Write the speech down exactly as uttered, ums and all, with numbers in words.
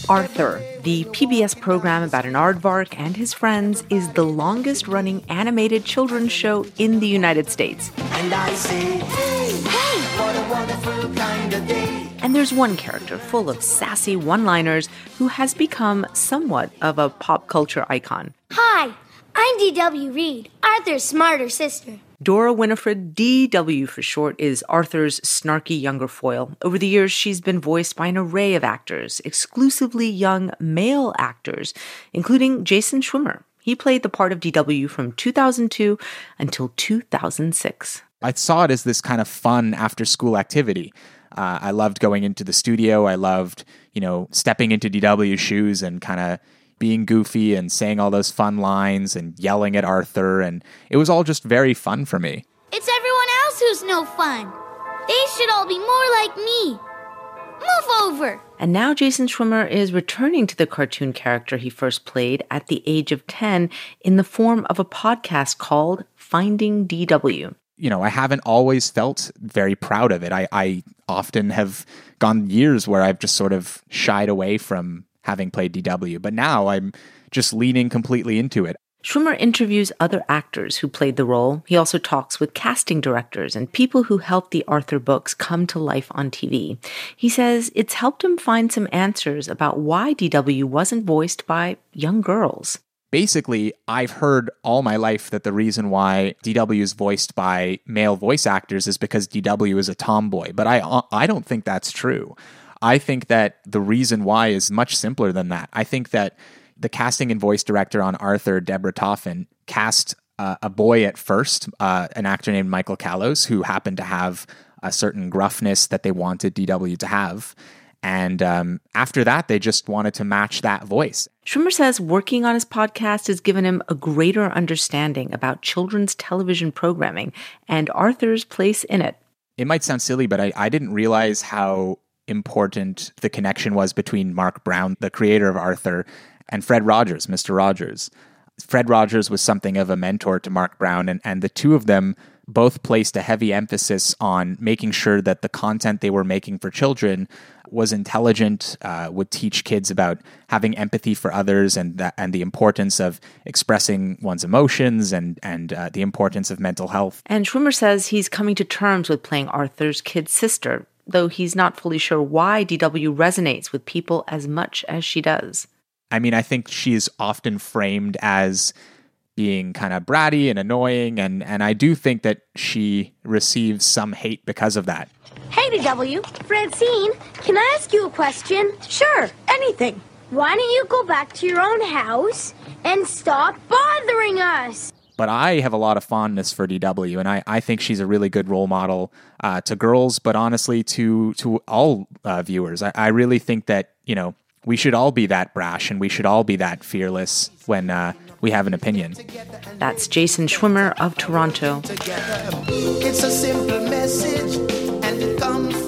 Arthur, the P B S program about an aardvark and his friends, is the longest-running animated children's show in the United States. And I say, hey, hey, what a wonderful kind of day. And there's one character full of sassy one-liners who has become somewhat of a pop culture icon. Hi, I'm D W Reed, Arthur's smarter sister. Dora Winifred, D W for short, is Arthur's snarky younger foil. Over the years, she's been voiced by an array of actors, exclusively young male actors, including Jason Schwimmer. He played the part of D W from two thousand two until two thousand six. I saw it as this kind of fun after-school activity. Uh, I loved going into the studio. I loved, you know, stepping into D W's shoes and kind of being goofy and saying all those fun lines and yelling at Arthur, and it was all just very fun for me. It's everyone else who's no fun. They should all be more like me. Move over. And now Jason Schwimmer is returning to the cartoon character he first played at the age of ten in the form of a podcast called Finding D W. You know, I haven't always felt very proud of it. I, I often have gone years where I've just sort of shied away from having played D W, but now I'm just leaning completely into it. Schwimmer interviews other actors who played the role. He also talks with casting directors and people who helped the Arthur books come to life on T V. He says it's helped him find some answers about why D W wasn't voiced by young girls. Basically, I've heard all my life that the reason why D W is voiced by male voice actors is because D W is a tomboy, but I I don't think that's true. I think that the reason why is much simpler than that. I think that the casting and voice director on Arthur, Deborah Toffin, cast uh, a boy at first, uh, an actor named Michael Callows, who happened to have a certain gruffness that they wanted D W to have. And um, after that, they just wanted to match that voice. Schwimmer says working on his podcast has given him a greater understanding about children's television programming and Arthur's place in it. It might sound silly, but I, I didn't realize how important the connection was between Mark Brown, the creator of Arthur, and Fred Rogers, Mister Rogers. Fred Rogers was something of a mentor to Mark Brown, and, and the two of them both placed a heavy emphasis on making sure that the content they were making for children was intelligent, uh, would teach kids about having empathy for others and that, and the importance of expressing one's emotions and, and uh, the importance of mental health. And Schwimmer says he's coming to terms with playing Arthur's kid sister, though he's not fully sure why D W resonates with people as much as she does. I mean, I think she's often framed as being kind of bratty and annoying, and, and I do think that she receives some hate because of that. Hey, D W. Francine, can I ask you a question? Sure, anything. Why don't you go back to your own house and stop bothering us? But I have a lot of fondness for D W, and I, I think she's a really good role model uh, to girls, but honestly to to all uh, viewers. I, I really think that, you know, we should all be that brash and we should all be that fearless when uh, we have an opinion. That's Jason Schwimmer of Toronto. It's a simple message and it comes